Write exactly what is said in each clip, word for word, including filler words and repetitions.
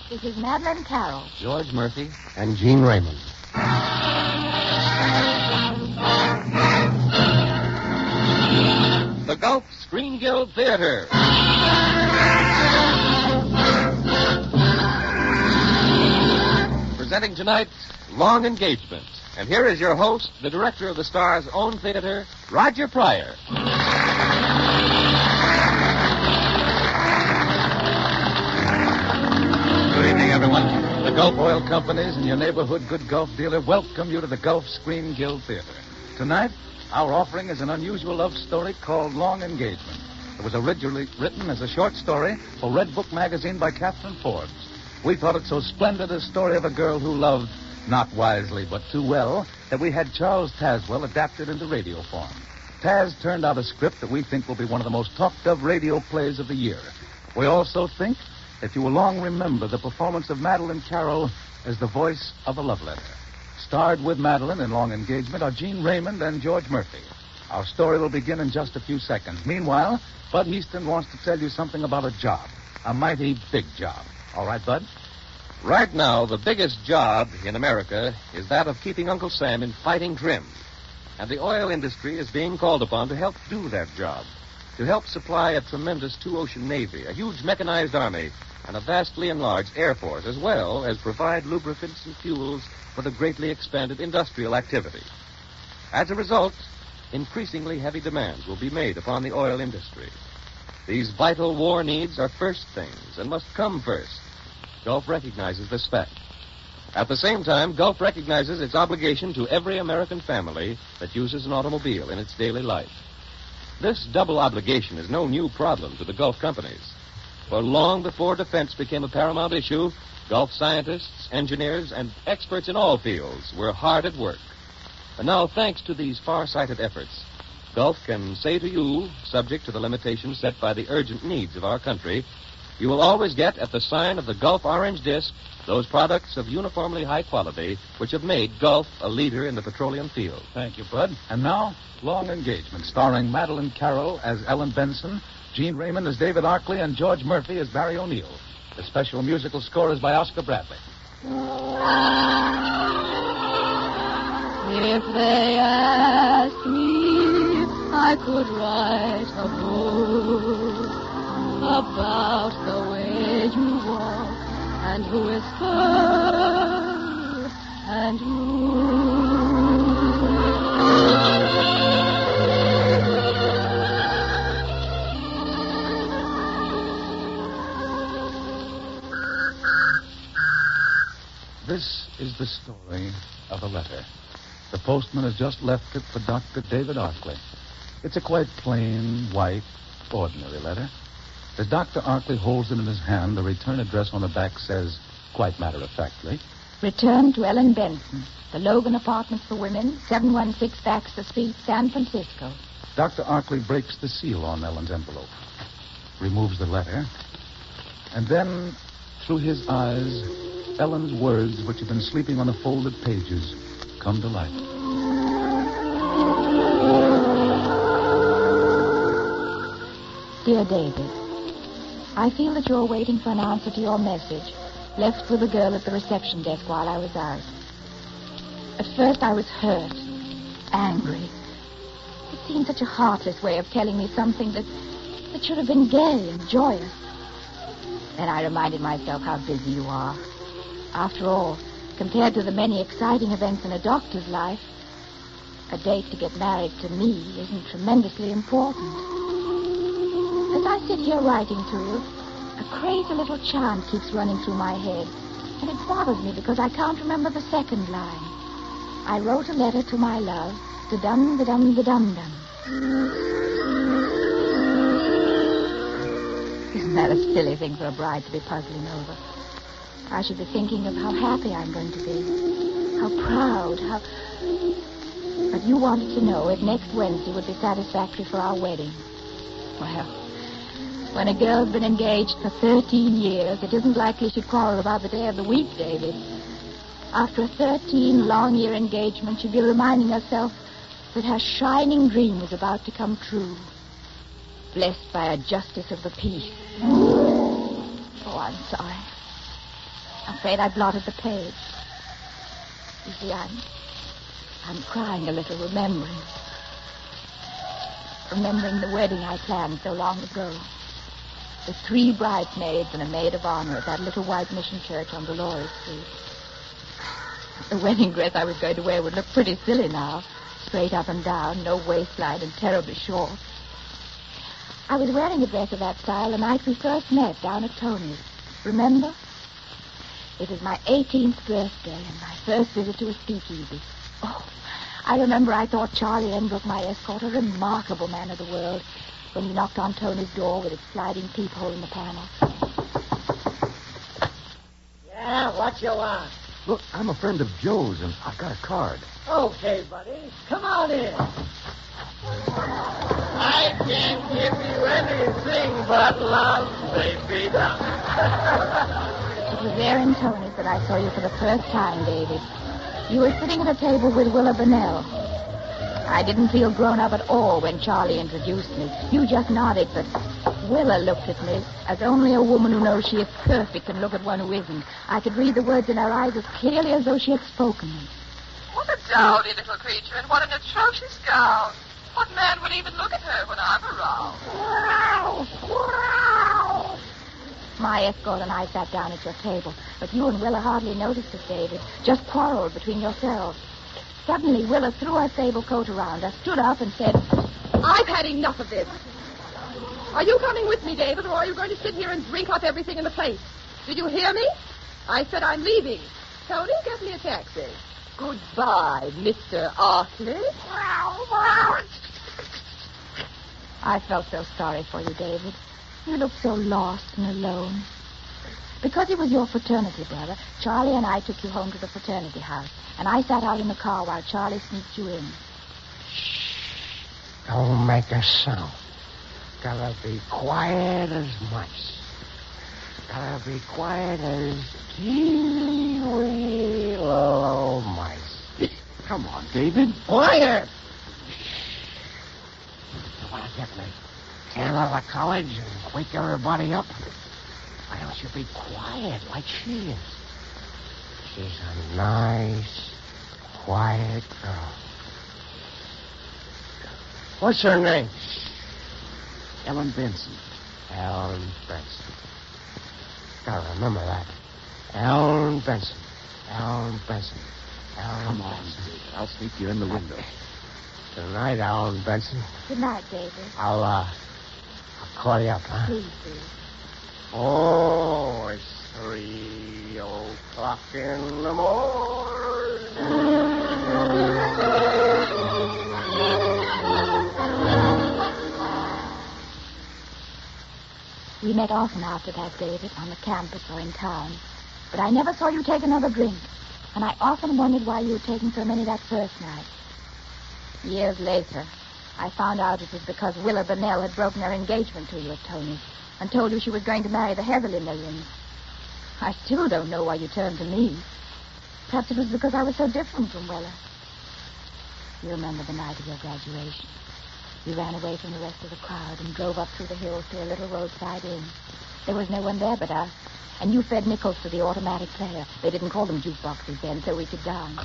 This is Madeline Carroll. George Murphy. And Gene Raymond. The Gulf Screen Guild Theater. Presenting tonight, Long Engagement. And here is your host, the director of the Star's own theater, Roger Pryor. Good evening, everyone. The Gulf Oil Companies and your neighborhood good Gulf dealer welcome you to the Gulf Screen Guild Theater. Tonight, our offering is an unusual love story called Long Engagement. It was originally written as a short story for Red Book magazine by Catherine Forbes. We thought it so splendid a story of a girl who loved, not wisely but too well, that we had Charles Tazwell adapted into radio form. Taz turned out a script that we think will be one of the most talked of radio plays of the year. We also think that you will long remember the performance of Madeline Carroll as the voice of a love letter. Starred with Madeline in Long Engagement are Gene Raymond and George Murphy. Our story will begin in just a few seconds. Meanwhile, Bud Easton wants to tell you something about a job. A mighty big job. All right, Bud? Right now, the biggest job in America is that of keeping Uncle Sam in fighting trim. And the oil industry is being called upon to help do that job. To help supply a tremendous two-ocean navy, a huge mechanized army, and a vastly enlarged air force, as well as provide lubricants and fuels for the greatly expanded industrial activity. As a result, increasingly heavy demands will be made upon the oil industry. These vital war needs are first things and must come first. Gulf recognizes this fact. At the same time, Gulf recognizes its obligation to every American family that uses an automobile in its daily life. This double obligation is no new problem to the Gulf companies. For long before defense became a paramount issue, Gulf scientists, engineers, and experts in all fields were hard at work. And now, thanks to these far-sighted efforts, Gulf can say to you, subject to the limitations set by the urgent needs of our country, you will always get, at the sign of the Gulf Orange Disc, those products of uniformly high quality which have made Gulf a leader in the petroleum field. Thank you, Bud. And now, Long Engagement, starring Madeline Carroll as Ellen Benson, Gene Raymond as David Arkley, and George Murphy as Barry O'Neill. The special musical score is by Oscar Bradley. If they asked me, I could write a book about the way you walk and whisper and This is the story of a letter. The postman has just left it for Doctor David Arkley. It's a quite plain, white, ordinary letter. As Doctor Arkley holds it in his hand, the return address on the back says, quite matter-of-factly, Return to Ellen Benson, the Logan Apartments for Women, seven one six Baxter Street, San Francisco. Doctor Arkley breaks the seal on Ellen's envelope, removes the letter, and then, through his eyes, Ellen's words, which have been sleeping on the folded pages, come to life. Dear David, I feel that you're waiting for an answer to your message left with the girl at the reception desk while I was out. At first I was hurt, angry. It seemed such a heartless way of telling me something that, that should have been gay and joyous. Then I reminded myself how busy you are. After all, compared to the many exciting events in a doctor's life, a date to get married to me isn't tremendously important. As I sit here writing to you, a crazy little chant keeps running through my head, and it bothers me because I can't remember the second line. I wrote a letter to my love, da-dum-da-dum-da-dum-dum. Isn't that a silly thing for a bride to be puzzling over? I should be thinking of how happy I'm going to be, how proud, how... But you wanted to know if next Wednesday would be satisfactory for our wedding. Well, when a girl's been engaged for thirteen years, it isn't likely she'd quarrel about the day of the week, David. After a thirteen long-year engagement, she'd be reminding herself that her shining dream was about to come true. Blessed by a justice of the peace. Oh, I'm sorry. I'm afraid I blotted the page. You see, I'm... I'm crying a little, remembering. Remembering the wedding I planned so long ago. The three bridesmaids and a maid of honor at that little white mission church on Dolores Street. The wedding dress I was going to wear would look pretty silly now. Straight up and down, no waistline, and terribly short. I was wearing a dress of that style the night we first met down at Tony's. Remember? It was my eighteenth birthday and my first visit to a speakeasy. Oh, I remember I thought Charlie Enbrook, my escort, a remarkable man of the world, when he knocked on Tony's door with its sliding peephole in the panel. Yeah, what you want? Look, I'm a friend of Joe's, and I've got a card. Okay, buddy. Come on in. I can't give you anything but love, baby. It was there in Tony's that I saw you for the first time, David. You were sitting at a table with Willa Bennell. I didn't feel grown up at all when Charlie introduced me. You just nodded, but Willa looked at me as only a woman who knows she is perfect can look at one who isn't. I could read the words in her eyes as clearly as though she had spoken them. What a dowdy little creature, and what an atrocious gown. What man would even look at her when I'm around? My escort and I sat down at your table, but you and Willa hardly noticed us, David. Just quarreled between yourselves. Suddenly, Willa threw her sable coat around us, stood up, and said, I've had enough of this. Are you coming with me, David, or are you going to sit here and drink up everything in the place? Did you hear me? I said I'm leaving. Tony, get me a taxi. Goodbye, Mister Artley. I felt so sorry for you, David. You looked so lost and alone. Because he was your fraternity brother, Charlie and I took you home to the fraternity house, and I sat out in the car while Charlie sneaked you in. Shh. Don't make a sound. Gotta be quiet as mice. Gotta be quiet as teeny wee little mice. Come on, David. Quiet! You want to get me tail out of college and wake everybody up? Why don't you be quiet like she is? She's a nice, quiet girl. What's her name? Ellen Benson. Ellen Benson. Gotta remember that. Ellen Benson. Ellen Benson. Ellen Come on, Benson. David. I'll sneak you in the window. Good night, Ellen Benson. Good night, David. I'll, uh, I'll call you up, huh? Please, please. Oh, it's three o'clock in the morning. We met often after that, David, on the campus or in town. But I never saw you take another drink. And I often wondered why you had taken so many that first night. Years later, I found out it was because Willa Bennell had broken her engagement to you at Tony's and told you she was going to marry the Heatherly millions. I still don't know why you turned to me. Perhaps it was because I was so different from Willa. You remember the night of your graduation. We ran away from the rest of the crowd and drove up through the hills to a little roadside inn. There was no one there but us. And you fed nickels to the automatic player. They didn't call them jukeboxes then, so we could dance.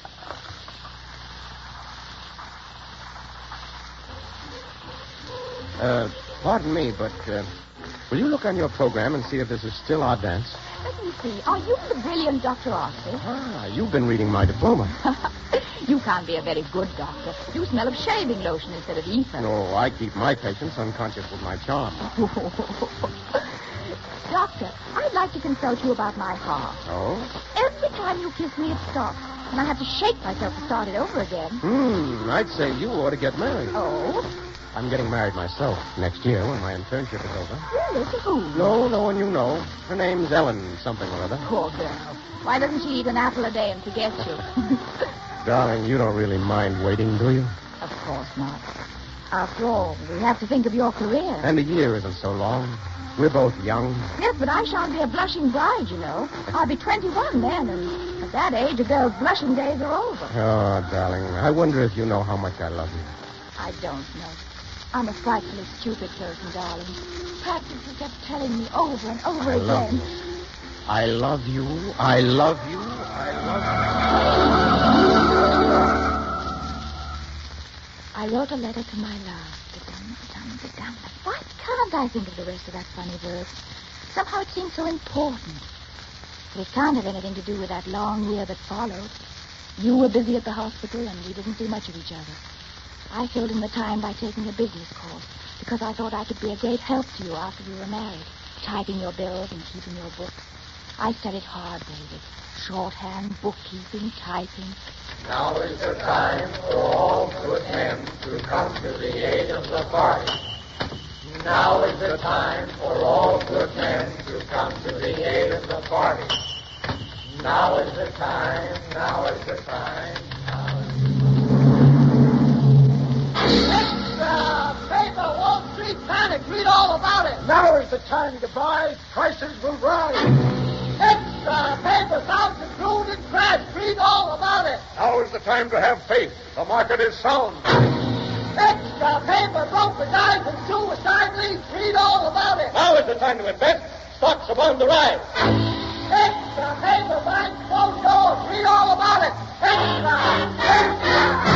Uh, pardon me, but, uh, will you look on your program and see if this is still our dance? Let me see. Are you the brilliant Doctor Arthur? Ah, you've been reading my diploma. You can't be a very good doctor. You smell of shaving lotion instead of ether. No, I keep my patients unconscious with my charm. Doctor, I'd like to consult you about my heart. Oh? Every time you kiss me, it stops. And I have to shake myself to start it over again. Hmm, I'd say you ought to get married. Oh? I'm getting married myself next year when my internship is over. Really? To who? No, no one you know. Her name's Ellen something or other. Poor girl. Why doesn't she eat an apple a day and forget you? Darling, you don't really mind waiting, do you? Of course not. After all, we have to think of your career. And a year isn't so long. We're both young. Yes, but I shan't be a blushing bride, you know. I'll be twenty-one then, and at that age, a girl's blushing days are over. Oh, darling, I wonder if you know how much I love you. I don't know. I'm a frightfully stupid person, darling. Perhaps if you kept telling me over and over I again. love you. I love you. I love you. I love you. I wrote a letter to my love. Da-dum, da-dum, da-dum. Why can't I think of the rest of that funny verse? Somehow it seems so important. But it can't have anything to do with that long year that followed. You were busy at the hospital, and we didn't see much of each other. I filled in the time by taking a business course because I thought I could be a great help to you after we were married, typing your bills and keeping your books. I studied hard, David. Shorthand, bookkeeping, typing. Now is the time for all good men to come to the aid of the party. Now is the time for all good men to come to the aid of the party. Now is the time, now is the time, now is the time. Extra paper, Wall Street panic, read all about it. Now is the time to buy. Prices will rise. Extra paper, thousand crude and crash, read all about it. Now is the time to have faith. The market is sound. Extra paper, broken eyes and suicide leads, read all about it. Now is the time to invest. Stocks are bound to rise. Extra paper, bank closed doors, read all about it. Extra, extra.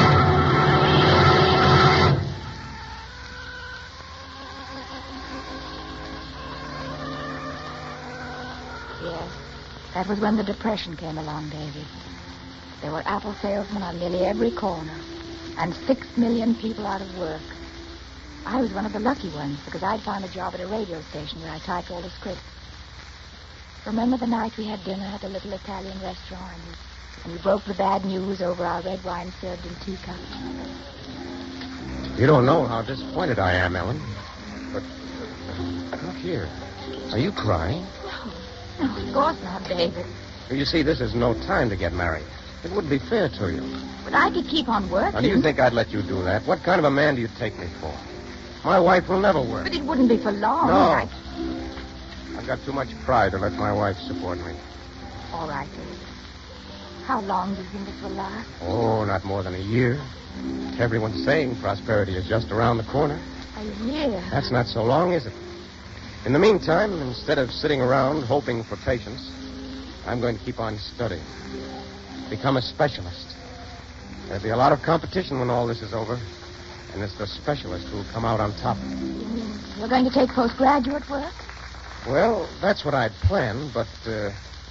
Yes, that was when the Depression came along, David. There were apple salesmen on nearly every corner, and six million people out of work. I was one of the lucky ones because I'd found a job at a radio station where I typed all the scripts. Remember the night we had dinner at a little Italian restaurant, and we broke the bad news over our red wine served in teacups? You don't know how disappointed I am, Ellen. But look here. Are you crying? No, of course not, David. You see, this is no time to get married. It wouldn't be fair to you. But I could keep on working. Now, do you think I'd let you do that? What kind of a man do you take me for? My wife will never work. But it wouldn't be for long. No. I... I've got too much pride to let my wife support me. All right, David. How long do you think this will last? Oh, not more than a year. Everyone's saying prosperity is just around the corner. A year? That's not so long, is it? In the meantime, instead of sitting around hoping for patience, I'm going to keep on studying. Become a specialist. There'll be a lot of competition when all this is over, and it's the specialist who'll come out on top. You mean you're going to take postgraduate work? Well, that's what I'd planned, but uh,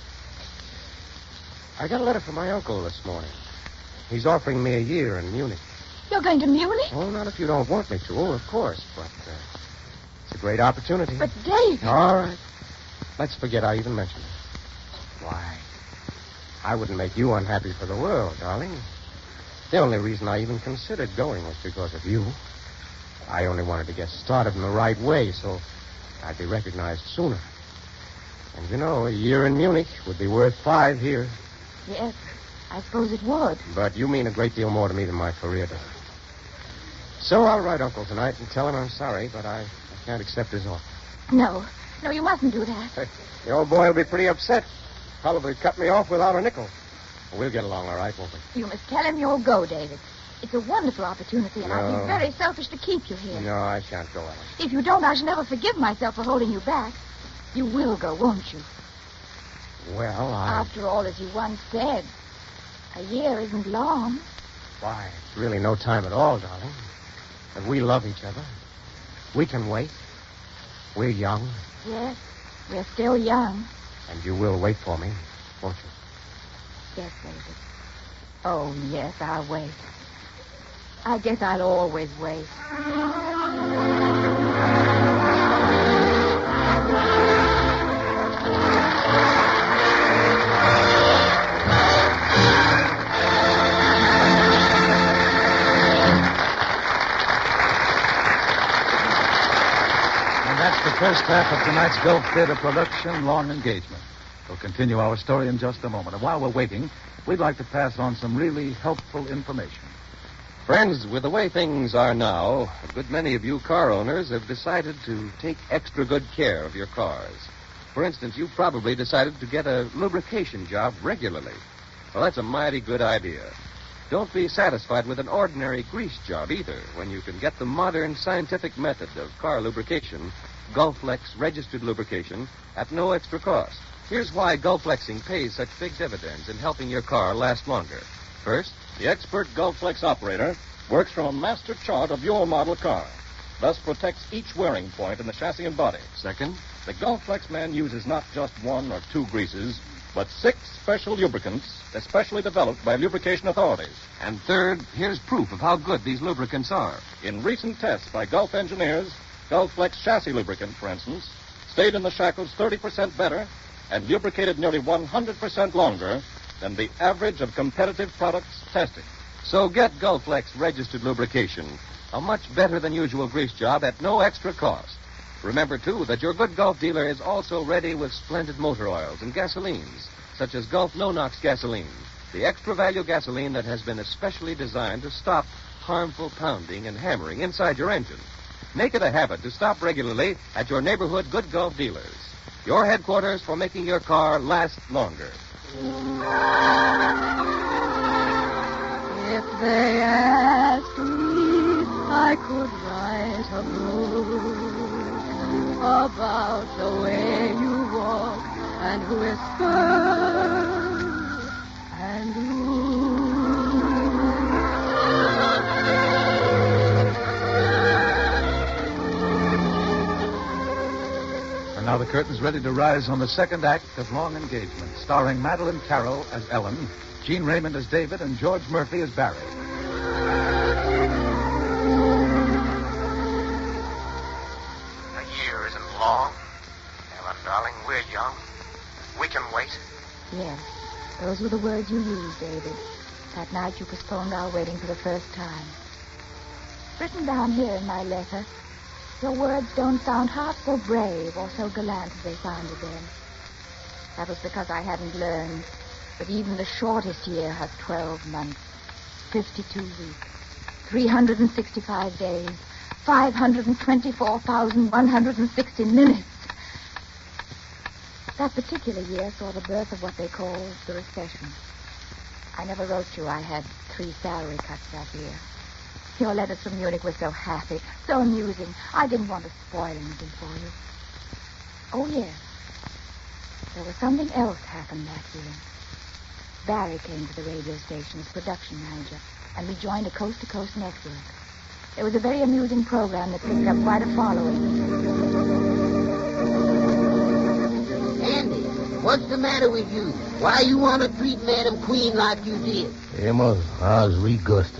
I got a letter from my uncle this morning. He's offering me a year in Munich. You're going to Munich? Oh, not if you don't want me to. Oh, of course, but uh, it's a great opportunity. But, David... All right. Let's forget I even mentioned it. Why, I wouldn't make you unhappy for the world, darling. The only reason I even considered going was because of you. I only wanted to get started in the right way, so I'd be recognized sooner. And, you know, a year in Munich would be worth five here. Yes, I suppose it would. But you mean a great deal more to me than my career does. So I'll write Uncle tonight and tell him I'm sorry, but I, I can't accept his offer. No, no, you mustn't do that. The old boy will be pretty upset. Probably cut me off without a nickel. We'll get along all right, won't we? You must tell him you'll go, David. It's a wonderful opportunity, and I'd No. be very selfish to keep you here. No, I shan't go, Ellen. If you don't, I shall never forgive myself for holding you back. You will go, won't you? Well, I... After all, as you once said, a year isn't long. Why, it's really no time at all, darling. But we love each other. We can wait. We're young. Yes, we're still young. And you will wait for me, won't you? Yes, David. Oh, yes, I'll wait. I guess I'll always wait. The first half of tonight's Gulf Theater production, Long Engagement. We'll continue our story in just a moment. And while we're waiting, we'd like to pass on some really helpful information. Friends, with the way things are now, a good many of you car owners have decided to take extra good care of your cars. For instance, you probably decided to get a lubrication job regularly. Well, that's a mighty good idea. Don't be satisfied with an ordinary grease job either when you can get the modern scientific method of car lubrication, Gulflex registered lubrication, at no extra cost. Here's why Gulflexing pays such big dividends in helping your car last longer. First, The expert Gulflex operator works from a master chart of your model car, thus protects each wearing point in the chassis and body. second, The Gulflex man uses not just one or two greases, but six special lubricants especially developed by lubrication authorities. and third, here's proof of how good these lubricants are. In recent tests by Gulf engineers, Gulflex chassis lubricant, for instance, stayed in the shackles thirty percent better and lubricated nearly one hundred percent longer than the average of competitive products tested. So get Gulflex registered lubrication, a much better than usual grease job at no extra cost. Remember, too, that your good Gulf dealer is also ready with splendid motor oils and gasolines, such as Gulf No-Nox gasoline, the extra value gasoline that has been especially designed to stop harmful pounding and hammering inside your engine. Make it a habit to stop regularly at your neighborhood good Gulf dealers, your headquarters for making your car last longer. If they asked me, I could write a book about the way you walk and whisper and And now the curtain's ready to rise on the second act of Long Engagement, starring Madeline Carroll as Ellen, Gene Raymond as David, and George Murphy as Barry. A year isn't long. Ellen, darling, we're young. We can wait. Yes, those were the words you used, David. That night you postponed our wedding for the first time. Written down here in my letter, your words don't sound half so brave or so gallant as they sounded then. That was because I hadn't learned that even the shortest year has twelve months, fifty-two weeks, three hundred sixty-five days, five hundred twenty-four thousand one hundred sixty minutes. That particular year saw the birth of what they call the recession. I never wrote you I had three salary cuts that year. Your letters from Munich were so happy, so amusing. I didn't want to spoil anything for you. Oh, yes. There was something else happened that year. Barry came to the radio station as production manager, and we joined a coast-to-coast network. It was a very amusing program that picked up quite a following. Andy, what's the matter with you? Why you want to treat Madam Queen like you did? Emma, I was regusted.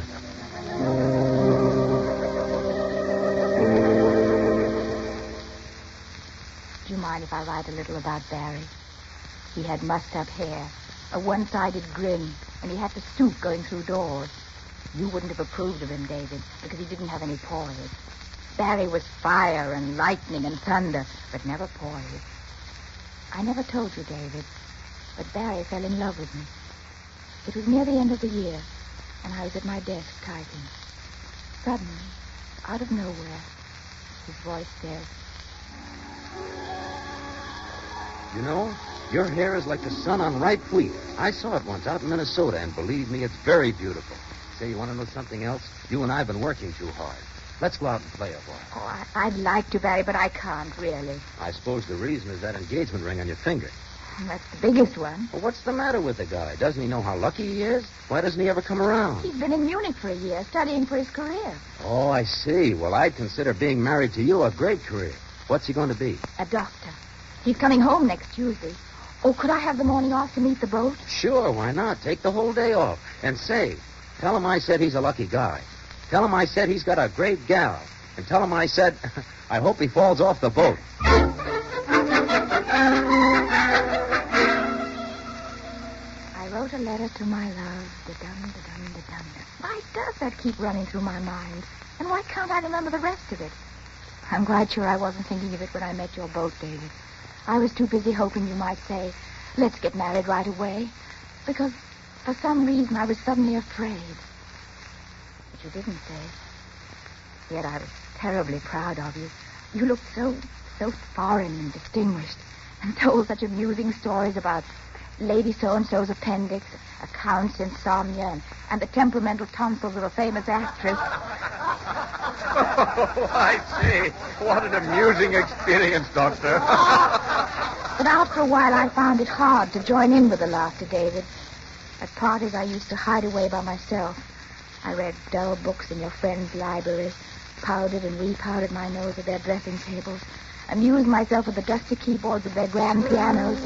Do you mind if I write a little about Barry? He had mussed-up hair, a one-sided grin, and he had to stoop going through doors. You wouldn't have approved of him, David, because he didn't have any poise. Barry was fire and lightning and thunder, but never poise. I never told you, David, but Barry fell in love with me. It was near the end of the year, and I was at my desk typing. Suddenly, out of nowhere, his voice said, You know, your hair is like the sun on ripe wheat. I saw it once out in Minnesota, and believe me, it's very beautiful. Say, you want to know something else? You and I have been working too hard. Let's go out and play a while. Oh, I, I'd like to, Barry, but I can't, really. I suppose the reason is that engagement ring on your finger. That's the biggest one. Well, what's the matter with the guy? Doesn't he know how lucky he is? Why doesn't he ever come around? He's been in Munich for a year, studying for his career. Oh, I see. Well, I'd consider being married to you a great career. What's he going to be? A doctor. He's coming home next Tuesday. Oh, could I have the morning off to meet the boat? Sure, why not? Take the whole day off. And say, tell him I said he's a lucky guy. Tell him I said he's got a great gal. And tell him I said, I hope he falls off the boat. I wrote a letter to my love. Da-dum, da-dum, da-dum. Why does that keep running through my mind? And why can't I remember the rest of it? I'm quite sure I wasn't thinking of it when I met your boat, David. I was too busy hoping you might say, let's get married right away. Because for some reason I was suddenly afraid. But you didn't say. Yet I was terribly proud of you. You looked so, so foreign and distinguished, and told such amusing stories about Lady So-and-so's appendix, a count's insomnia, and, and the temperamental tonsils of a famous actress. Oh, I see. What an amusing experience, Doctor. But after a while, I found it hard to join in with the laughter, David. At parties, I used to hide away by myself. I read dull books in your friends' libraries, powdered and repowdered my nose at their dressing tables, amused myself with the dusty keyboards of their grand pianos.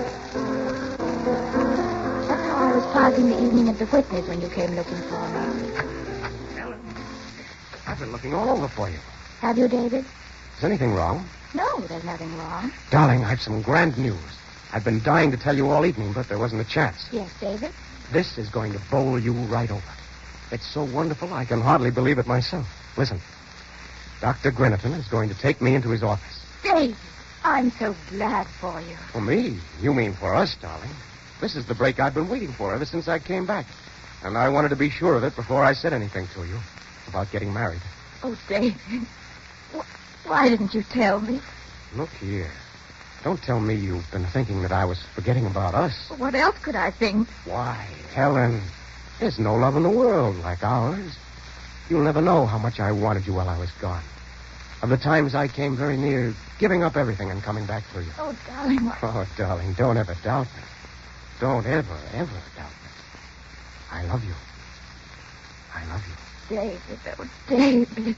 That's how I was passing the evening at the Whitneys when you came looking for me. Ellen, I've been looking all over for you. Have you, David? Is anything wrong? No, there's nothing wrong. Darling, I've some grand news. I've been dying to tell you all evening, but there wasn't a chance. Yes, David? This is going to bowl you right over. It's so wonderful, I can hardly believe it myself. Listen, Doctor Grenneton is going to take me into his office. David, I'm so glad for you. For me? You mean for us, darling. This is the break I've been waiting for ever since I came back. And I wanted to be sure of it before I said anything to you about getting married. Oh, David, wh- why didn't you tell me? Look here. Don't tell me you've been thinking that I was forgetting about us. What else could I think? Why, Helen, there's no love in the world like ours. You'll never know how much I wanted you while I was gone. Of the times I came very near giving up everything and coming back for you. Oh, darling. What... Oh, darling, don't ever doubt me. Don't ever, ever doubt me. I love you. I love you. David, oh, David.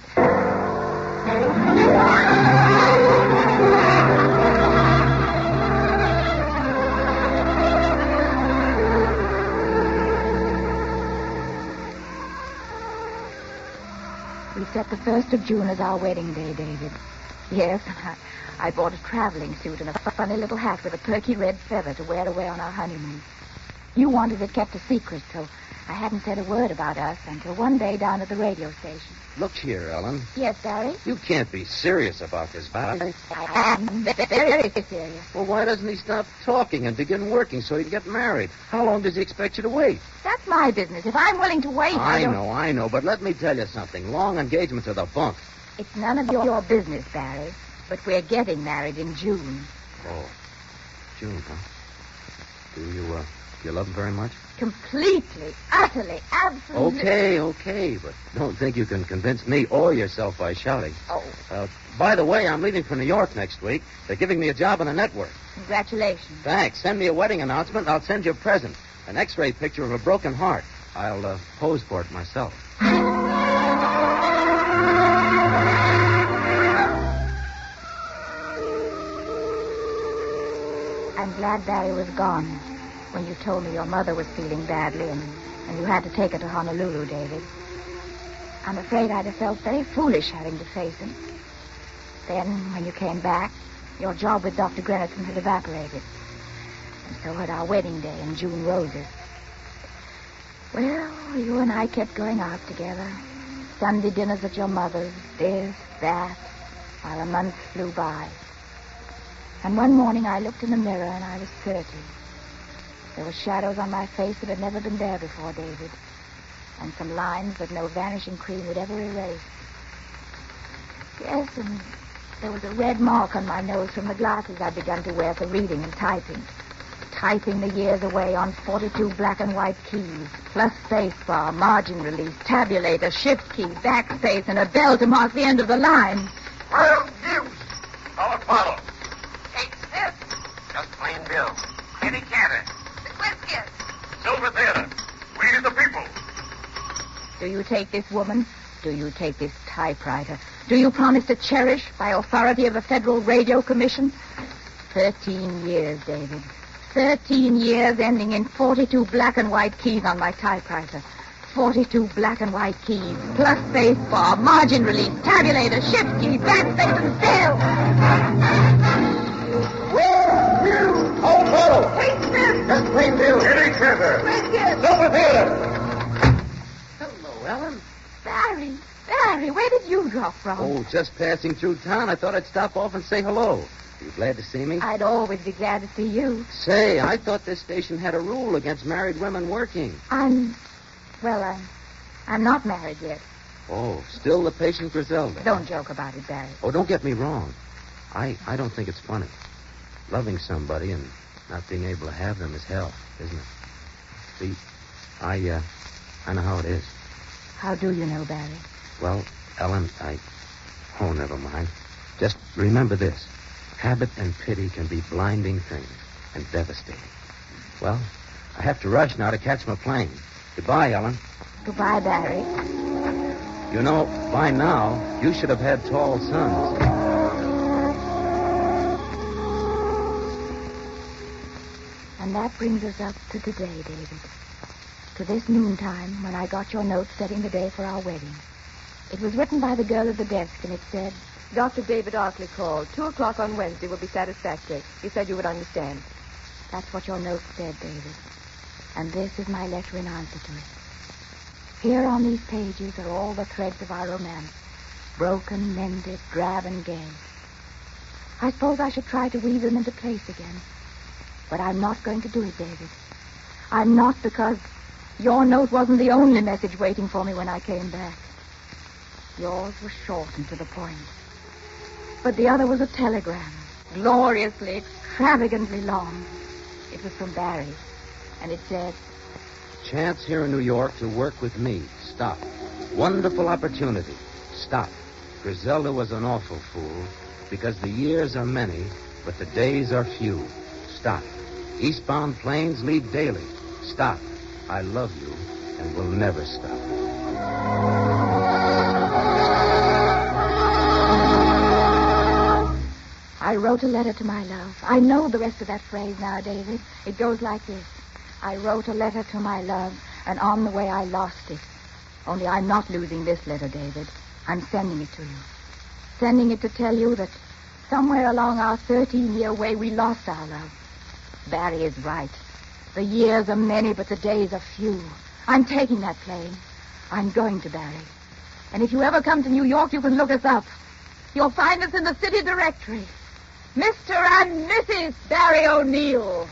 We set the first of June as our wedding day, David. Yes, I, I bought a traveling suit and a funny little hat with a perky red feather to wear away on our honeymoon. You wanted it kept a secret, so I hadn't said a word about us until one day down at the radio station. Look here, Ellen. Yes, Barry? You can't be serious about this, Barry. I am very serious. Well, why doesn't he stop talking and begin working so he can get married? How long does he expect you to wait? That's my business. If I'm willing to wait, I, I don't... know, I know, but let me tell you something. Long engagements are the bunk. It's none of your, your business, Barry. But we're getting married in June. Oh, June, huh? Do you, uh, do you love him very much? Completely, utterly, absolutely. Okay, okay, but don't think you can convince me or yourself by shouting. Oh. Uh, by the way, I'm leaving for New York next week. They're giving me a job on the network. Congratulations. Thanks. Send me a wedding announcement, and I'll send you a present. An X-ray picture of a broken heart. I'll uh, pose for it myself. I'm glad Barry was gone when you told me your mother was feeling badly and, and you had to take her to Honolulu, David. I'm afraid I'd have felt very foolish having to face him. Then, when you came back, your job with Doctor Grenneton had evaporated. And so had our wedding day and June roses. Well, you and I kept going out together. Sunday dinners at your mother's, this, that, while a month flew by. And one morning I looked in the mirror and I was thirty. There were shadows on my face that had never been there before, David. And some lines that no vanishing cream would ever erase. Yes, and there was a red mark on my nose from the glasses I'd begun to wear for reading and typing. Typing the years away on forty-two black and white keys. Plus space bar, margin release, tabulator, shift key, backspace, and a bell to mark the end of the line. Well, news. Our follow. Hey, Smith. Just plain Bill. Kitty Cannon. Whiskers. Silver Theater. We the people. Do you take this woman? Do you take this typewriter? Do you promise to cherish by authority of the Federal Radio Commission? Thirteen years, David. Thirteen years ending in forty-two black and white keys on my typewriter. Forty-two black and white keys. Plus space bar, margin release, tabulator, shift key, backspace, and sale. Well, news. Our follow. Hey, Smith. Just plain Bill. Kitty Cannon. Whiskers. Silver Theater. Hello, Ellen. Barry, Barry, where did you drop from? Oh, just passing through town. I thought I'd stop off and say hello. You glad to see me? I'd always be glad to see you. Say, I thought this station had a rule against married women working. I'm, well, I'm, I'm not married yet. Oh, still the patient Griselda. Don't joke about it, Barry. Oh, don't get me wrong. I, I don't think it's funny. Loving somebody and Not being able to have them is hell, isn't it? See, I, uh, I know how it is. How do you know, Barry? Well, Ellen, I... Oh, never mind. Just remember this. Habit and pity can be blinding things and devastating. Well, I have to rush now to catch my plane. Goodbye, Ellen. Goodbye, Barry. You know, by now, you should have had tall sons. And that brings us up to today, David. To this noontime, when I got your note setting the day for our wedding. It was written by the girl at the desk, and it said, Doctor David Arkley called. Two o'clock on Wednesday will be satisfactory. He said you would understand. That's what your note said, David. And this is my letter in answer to it. Here on these pages are all the threads of our romance. Broken, mended, drab, and gay. I suppose I should try to weave them into place again. But I'm not going to do it, David. I'm not, because your note wasn't the only message waiting for me when I came back. Yours was short and to the point. But the other was a telegram, gloriously, extravagantly long. It was from Barry, and it said, Chance here in New York to work with me. Stop. Wonderful opportunity. Stop. Griselda was an awful fool, because the years are many, but the days are few. Stop. Eastbound planes leave daily. Stop. I love you and will never stop. I wrote a letter to my love. I know the rest of that phrase now, David. It goes like this. I wrote a letter to my love, and on the way I lost it. Only I'm not losing this letter, David. I'm sending it to you. Sending it to tell you that somewhere along our thirteen-year way we lost our love. Barry is right. The years are many, but the days are few. I'm taking that plane. I'm going to Barry. And if you ever come to New York, you can look us up. You'll find us in the city directory. Mister and Missus Barry O'Neill.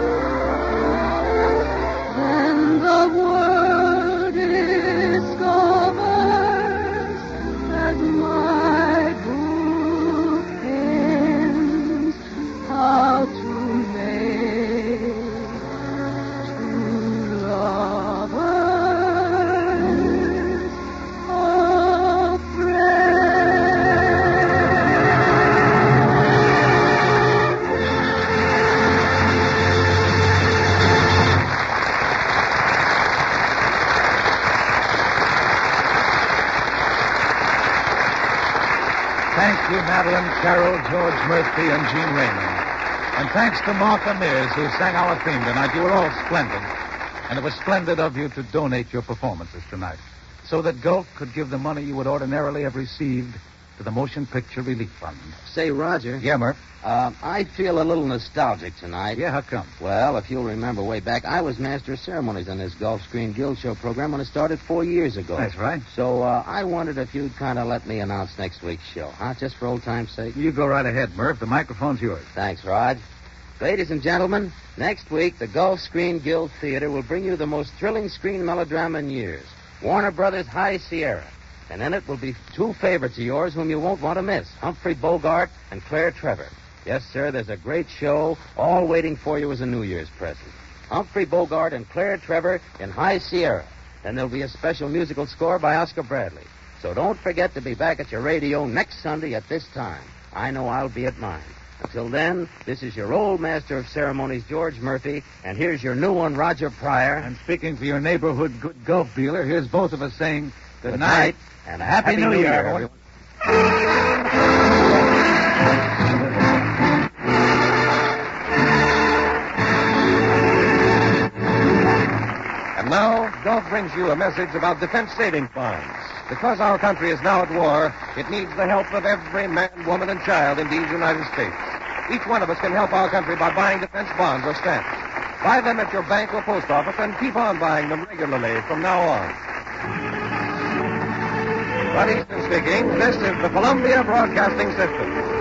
When the world discovers that my book ends, how to make true lovers a friend. Thank you, Madeline Carroll, George Murphy, and Gene Raymond. And thanks to Martha Mears, who sang our theme tonight. You were all splendid. And it was splendid of you to donate your performances tonight, so that Gulf could give the money you would ordinarily have received to the Motion Picture Relief Fund. Say, Roger. Yeah, Murph? Uh, I feel a little nostalgic tonight. Yeah, how come? Well, if you'll remember way back, I was master of ceremonies on this Gulf Screen Guild Show program when it started four years ago. That's right. So uh, I wondered if you'd kind of let me announce next week's show, huh? Just for old time's sake. You go right ahead, Murph. The microphone's yours. Thanks, Rod. Ladies and gentlemen, next week, the Gulf Screen Guild Theater will bring you the most thrilling screen melodrama in years, Warner Brothers' High Sierra. And in it will be two favorites of yours whom you won't want to miss, Humphrey Bogart and Claire Trevor. Yes, sir, there's a great show all waiting for you as a New Year's present. Humphrey Bogart and Claire Trevor in High Sierra. Then there'll be a special musical score by Oscar Bradley. So don't forget to be back at your radio next Sunday at this time. I know I'll be at mine. Until then, this is your old master of ceremonies, George Murphy, and here's your new one, Roger Pryor. And speaking for your neighborhood good Gulf dealer, here's both of us saying good, Good night, night and a happy, Happy New, New Year, Year, everyone. And now, Gulf brings you a message about defense saving bonds. Because our country is now at war, it needs the help of every man, woman, and child in these United States. Each one of us can help our country by buying defense bonds or stamps. Buy them at your bank or post office and keep on buying them regularly from now on. Bud Easton speaking. This is the Columbia Broadcasting System.